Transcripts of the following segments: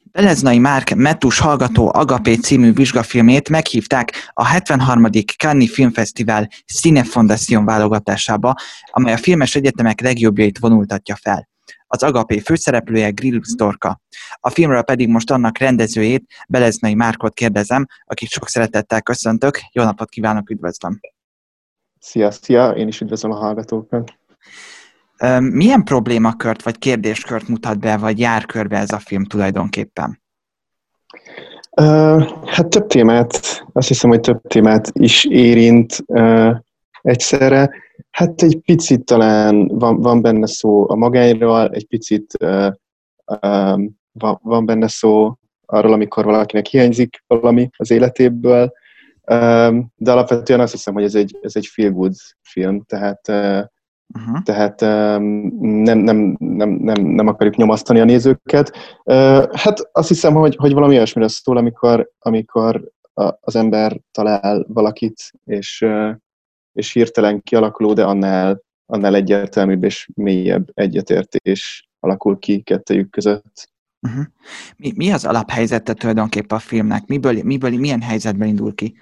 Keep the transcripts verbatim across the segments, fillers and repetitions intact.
Beleznai Márk Mettus hallgató Agapé című vizsgafilmét meghívták a hetvenharmadik Cannes-i Filmfesztivál Cinefondación válogatásába, amely a filmes egyetemek legjobbjait vonultatja fel. Az Agapé főszereplője Grillus Dorka. A filmről pedig most annak rendezőjét, Beleznai Márkot kérdezem, akit sok szeretettel köszöntök. Jó napot kívánok, üdvözlöm! Szia, szia! Én is üdvözlöm a hallgatókat! Milyen problémakört vagy kérdéskört mutat be, vagy jár körbe ez a film tulajdonképpen? Uh, hát több témát, azt hiszem, hogy több témát is érint uh, egyszerre. Hát egy picit talán van, van benne szó a magányról, egy picit uh, um, van, van benne szó arról, amikor valakinek hiányzik valami az életéből, um, de alapvetően azt hiszem, hogy ez egy, ez egy feel-good film, tehát uh, Uh-huh. Tehát um, nem, nem, nem, nem, nem akarjuk nyomasztani a nézőket. Uh, hát azt hiszem, hogy, hogy valami olyasmire szól, amikor, amikor a, az ember talál valakit, és, uh, és hirtelen kialakuló, de annál, annál egyértelműbb és mélyebb egyetértés alakul ki kettejük között. Uh-huh. Mi, mi az alaphelyzete tulajdonképpen a filmnek? Miből, miből, milyen helyzetben indul ki?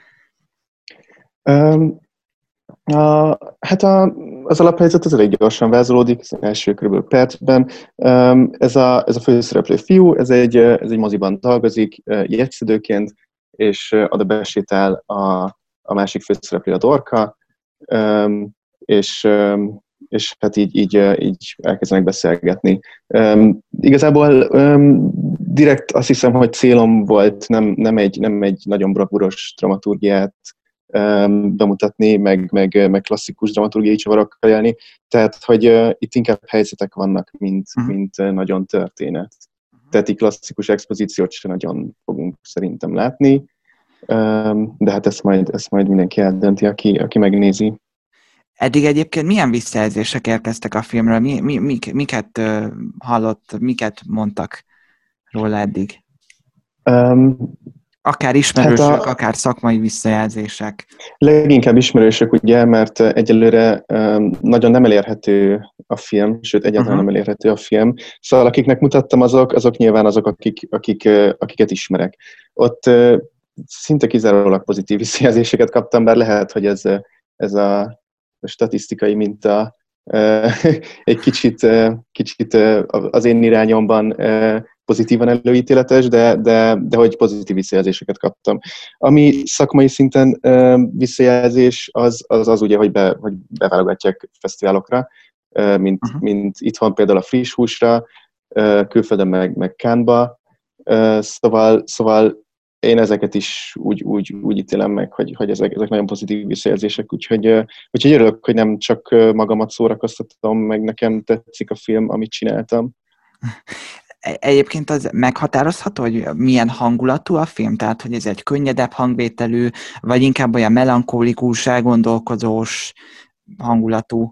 Um, A, hát a, az alaphelyzet az elég gyorsan vázolódik, az első kb. Percben. Ez a, ez a főszereplő fiú, ez egy, ez egy moziban dolgozik jegyszedőként, és oda besétál a, a másik főszereplő, a Dorka, és, és hát így, így, így elkezdenek beszélgetni. Igazából direkt azt hiszem, hogy célom volt nem, nem, egy, nem egy nagyon bravúros dramaturgiát bemutatni, meg, meg, meg klasszikus dramaturgiai csavarokkal élni. Tehát, hogy uh, itt inkább helyzetek vannak, mint, uh-huh. mint uh, nagyon történet. Uh-huh. Tehát így klasszikus expozíciót sem nagyon fogunk szerintem látni, um, de hát ezt majd, ezt majd mindenki eldönti, aki, aki megnézi. Eddig egyébként milyen visszajelzések érkeztek a filmről? Mi, mi, mik, miket uh, hallott, miket mondtak róla eddig? Um, Akár ismerősök, hát a, akár szakmai visszajelzések. Leginkább ismerősök, ugye, mert egyelőre um, nagyon nem elérhető a film, sőt, egyáltalán uh-huh. nem elérhető a film. Szóval akiknek mutattam, azok, azok nyilván azok, akik, akik, uh, akiket ismerek. Ott uh, szinte kizárólag pozitív visszajelzéseket kaptam, bár lehet, hogy ez, ez a statisztikai minta uh, egy kicsit, uh, kicsit uh, az én irányomban uh, pozitívan előítéletes, de, de, de hogy pozitív visszajelzéseket kaptam. Ami szakmai szinten uh, visszajelzés, az, az az ugye, hogy, be, hogy beválogatják fesztiválokra, uh, mint, uh-huh. mint itthon például a Friss Húsra, uh, külföldön meg, meg Cannes-ba. Uh, szóval, szóval én ezeket is úgy, úgy, úgy ítélem meg, hogy, hogy ezek, ezek nagyon pozitív visszajelzések, úgyhogy, uh, úgyhogy örülök, hogy nem csak magamat szórakoztatom, meg nekem tetszik a film, amit csináltam. Egyébként az meghatározható, hogy milyen hangulatú a film? Tehát, hogy ez egy könnyedebb hangvételű, vagy inkább olyan melankólikus, elgondolkozós hangulatú?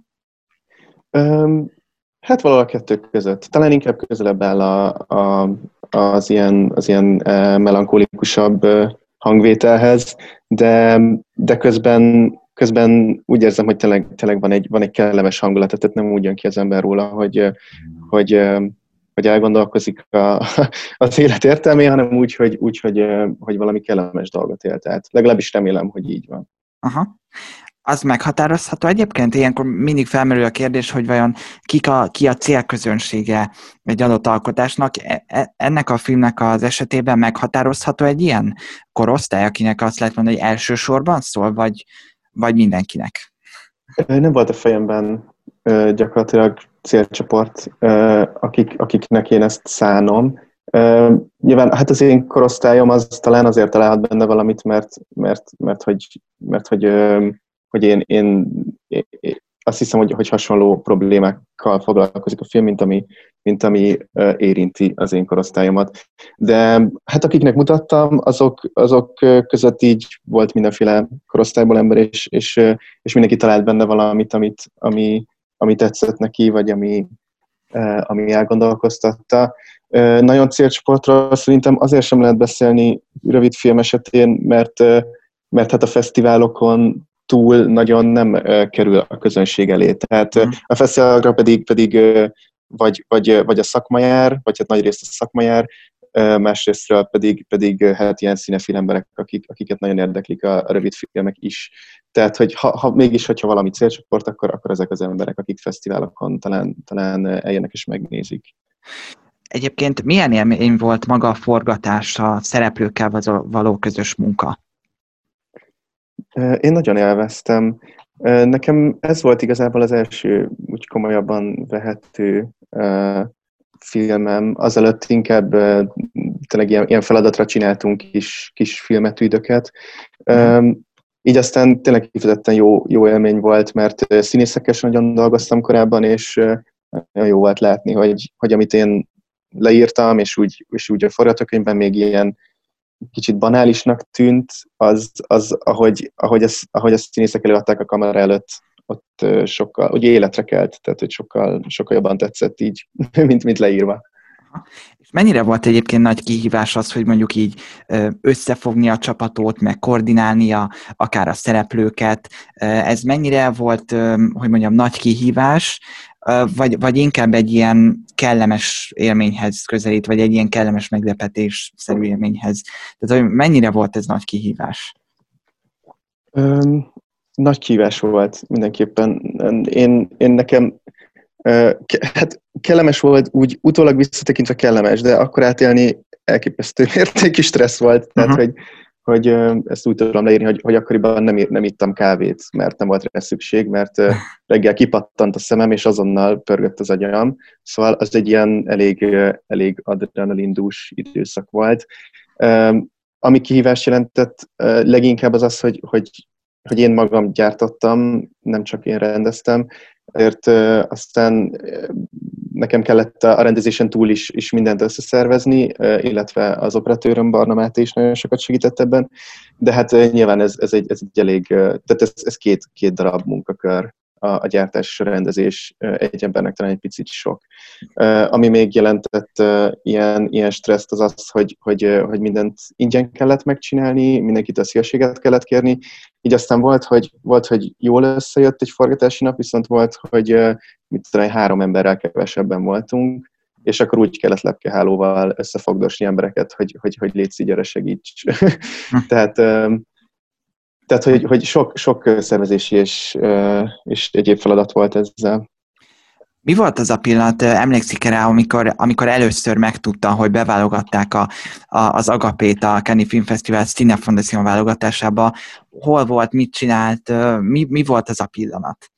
Um, hát valahol a kettő között. Talán inkább közelebb áll a, a, az ilyen, az ilyen uh, melankólikusabb uh, hangvételhez, de, de közben, közben úgy érzem, hogy tényleg, tényleg van, egy, van egy kellemes hangulat, tehát nem úgy jön ki az ember róla, hogy, hogy uh, hogy elgondolkozik a, az élet értelmén, hanem úgy, hogy, úgy hogy, hogy valami kellemes dolgot él. Tehát legalábbis remélem, hogy így van. Aha. Az meghatározható egyébként? Ilyenkor mindig felmerül a kérdés, hogy vajon kik a, ki a célközönsége egy adott alkotásnak. Ennek a filmnek az esetében meghatározható egy ilyen korosztály, akinek azt lehet mondani, hogy elsősorban szól, vagy, vagy mindenkinek? Nem volt a fejemben gyakorlatilag célcsoport, akik, akiknek én ezt szánom. Nyilván hát az én korosztályom az talán azért találhat benne valamit, mert, mert, mert, hogy, mert hogy, hogy én, én, én azt hiszem, hogy, hogy hasonló problémákkal foglalkozik a film, mint ami, mint ami érinti az én korosztályomat. De hát akiknek mutattam, azok, azok között így volt mindenféle korosztályból ember, és, és, és mindenki talált benne valamit, amit, ami, ami tetszett neki, vagy ami, ami elgondolkoztatta. Nagyon célcsoportról szerintem azért sem lehet beszélni rövid film esetén, mert, mert hát a fesztiválokon túl nagyon nem kerül a közönség elé. Tehát mm. a fesztiválokra pedig, pedig vagy, vagy, vagy a szakma jár, vagy hát nagyrészt a szakma jár, másrésztről pedig, pedig hát ilyen színefil emberek, akik, akiket nagyon érdeklik a, a rövid filmek is. Tehát, hogy ha, ha mégis, hogyha valami célcsoport, akkor, akkor ezek az emberek, akik fesztiválokon talán, talán eljönnek és megnézik. Egyébként milyen élmény volt maga a forgatás, a szereplőkkel való közös munka? Én nagyon élveztem. Nekem ez volt igazából az első úgy komolyabban vehető filmem. Azelőtt inkább tényleg ilyen, ilyen feladatra csináltunk kis, kis filmetűdöket. Mm. Így aztán tényleg kifejezetten jó, jó élmény volt, mert színészekkel sem nagyon dolgoztam korábban, és nagyon jó volt látni, hogy, hogy amit én leírtam, és úgy, és úgy a forgatókönyvben még ilyen kicsit banálisnak tűnt, az, az ahogy, ahogy, ez, ahogy a színészek előadták a kamera előtt, ott sokkal, ugye életre kelt, tehát hogy sokkal, sokkal jobban tetszett így, mint, mint leírva. És mennyire volt egyébként nagy kihívás az, hogy mondjuk így összefogni a csapatot, meg koordinálnia akár a szereplőket? Ez mennyire volt, hogy mondjam, nagy kihívás, vagy, vagy inkább egy ilyen kellemes élményhez közelít, vagy egy ilyen kellemes meglepetésszerű élményhez? Tehát, hogy mennyire volt ez nagy kihívás? Um, nagy kihívás volt mindenképpen. Én, én nekem hát kellemes volt, úgy utólag visszatekintve kellemes, de akkor átélni elképesztő mértékű stressz volt, tehát uh-huh. hogy, hogy ezt úgy tudom leírni, hogy, hogy akkoriban nem, nem ittam kávét, mert nem volt rá szükség, mert reggel kipattant a szemem, és azonnal pörgött az agyam, szóval az egy ilyen elég, elég adrenalindús időszak volt. Ami kihívást jelentett leginkább az az, hogy, hogy, hogy én magam gyártottam, nem csak én rendeztem, ezért uh, aztán uh, nekem kellett a rendezésen túl is, is mindent összeszervezni, uh, illetve az operatőröm Barna Máté is nagyon sokat segített ebben, de hát uh, nyilván ez, ez, egy, ez egy elég, uh, tehát ez, ez két, két darab munkakör, a, a gyártás és a rendezés uh, egy embernek talán egy picit sok. Uh, ami még jelentett uh, ilyen, ilyen stresszt az az, hogy, hogy, uh, hogy mindent ingyen kellett megcsinálni, mindenkit a szívességet kellett kérni, így aztán volt, hogy, volt, hogy jól összejött egy forgatási nap, viszont volt, hogy mit tudom, három emberrel kevesebben voltunk, és akkor úgy kellett lepkehálóval összefogdosni embereket, hogy, hogy, hogy légy szígyere, segíts. tehát, tehát hogy, hogy sok, sok szervezési és, és egyéb feladat volt ezzel. Mi volt az a pillanat, emlékszik rá, amikor, amikor először megtudta, hogy beválogatták a, a, az Agapét a Cannes Film Festival Cinefondación válogatásába? Hol volt, mit csinált, mi, mi volt az a pillanat?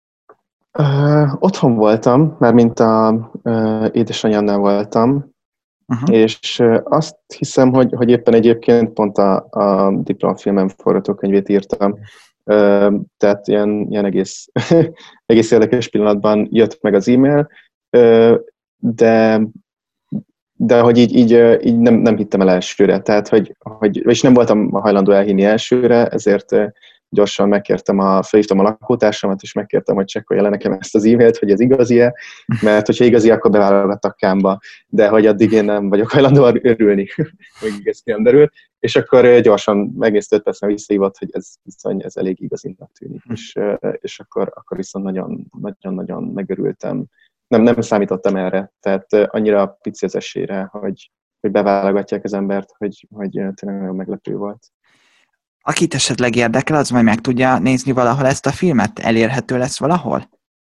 Uh, otthon voltam, mert mint a uh, édesanyámnál voltam, uh-huh. és uh, azt hiszem, hogy, hogy éppen egyébként pont a, a diplomafilmem forgatókönyvét írtam. Uh, tehát ilyen, ilyen egész, egész érdekes pillanatban jött meg az e-mail, uh, de, de hogy így, így, így nem, nem hittem el elsőre, tehát hogy, hogy, és nem voltam hajlandó elhinni elsőre, ezért uh, gyorsan megkértem, a, felhívtam a lakótársamat, és megkértem, hogy csekkolja le nekem ezt az e-mailt, hogy ez igazi-e, mert hogyha igazi, akkor beválogattak Cannes-ba, de hogy addig én nem vagyok hajlandó örülni, még ez nem derült. És akkor gyorsan megnézte öt percen visszahívott, hogy ez viszont ez elég igazinak tűnik, és, és akkor, akkor viszont nagyon-nagyon megörültem. Nem, nem számítottam erre, tehát annyira pici az esélyre, hogy, hogy beválogatják az embert, hogy, hogy tényleg nagyon meglepő volt. Akit esetleg érdekel, az majd meg tudja nézni valahol ezt a filmet? Elérhető lesz valahol?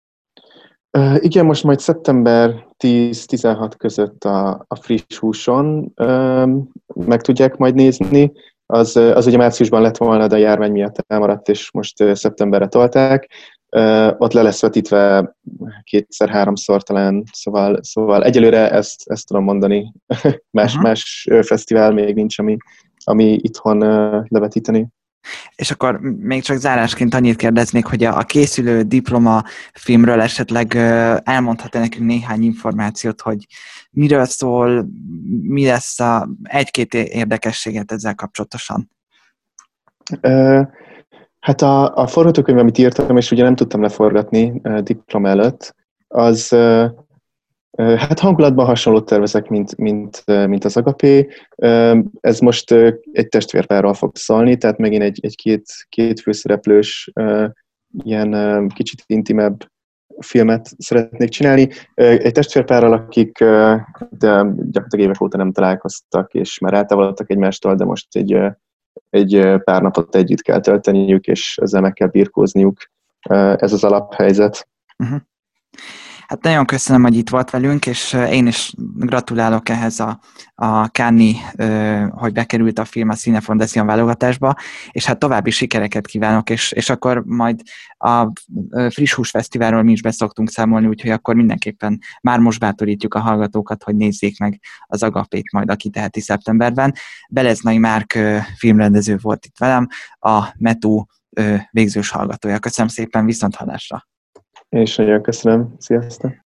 Uh, igen, most majd szeptember tíz-tizenhat között a, a Friss húson uh, meg tudják majd nézni. Az, az ugye márciusban lett volna, de a járvány miatt elmaradt, és most uh, szeptemberre tolták. Uh, ott le lesz vetítve kétszer-háromszor talán, szóval, szóval egyelőre ezt, ezt tudom mondani. más, uh-huh. más fesztivál még nincs, ami, ami itthon uh, levetíteni. És akkor még csak zárásként annyit kérdeznék, hogy a készülő diplomafilmről esetleg elmondhat-e nekünk néhány információt, hogy miről szól, mi lesz a egy-két érdekességet ezzel kapcsolatosan? Uh, hát a, a forgatókönyv, amit írtam, és ugye nem tudtam leforgatni uh, diploma előtt, az uh, hát hangulatban hasonlót tervezek, mint, mint, mint az Agapé. Ez most egy testvérpárról fog szólni, tehát megint egy, egy két, két főszereplős, ilyen kicsit intimebb filmet szeretnék csinálni. Egy testvérpárral, akik de gyakorlatilag évek óta nem találkoztak, és már eltávolodtak egymástól, de most egy, egy pár napot együtt kell tölteniük, és ezzel meg kell birkózniuk. Ez az alaphelyzet. Uh-huh. Hát nagyon köszönöm, hogy itt volt velünk, és én is gratulálok ehhez a, a Cannes-i, hogy bekerült a film a Cinefondación válogatásba, és hát további sikereket kívánok, és, és akkor majd a Friss Hús Fesztiválról mi is be szoktunk számolni, úgyhogy akkor mindenképpen már most bátorítjuk a hallgatókat, hogy nézzék meg az Agapét majd, aki teheti szeptemberben. Beleznai Márk filmrendező volt itt velem, a Metú végzős hallgatója. Köszönöm szépen, viszonthallásra! Én is nagyon köszönöm. Sziasztok!